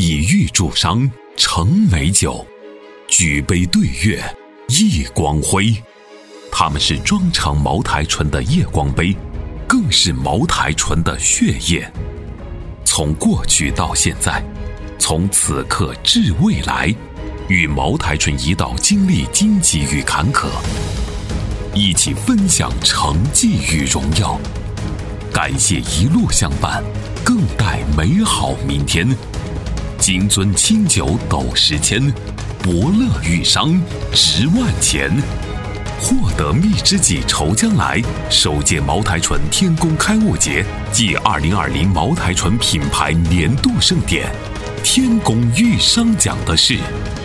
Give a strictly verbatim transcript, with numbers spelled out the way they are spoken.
以玉铸觞，成美酒，举杯对月，忆光辉。它们是装盛茅台醇的夜光杯，更是茅台醇的血液。从过去到现在，从此刻至未来，与茅台醇一道经历荆棘与坎坷，一起分享成绩与荣耀。感谢一路相伴，更待美好明天。金樽清酒斗十千，伯乐与商值万钱。获得蜜之己愁将来首届茅台醇天宫开幕节暨二零二零茅台醇品牌年度盛典，天宫御商奖的是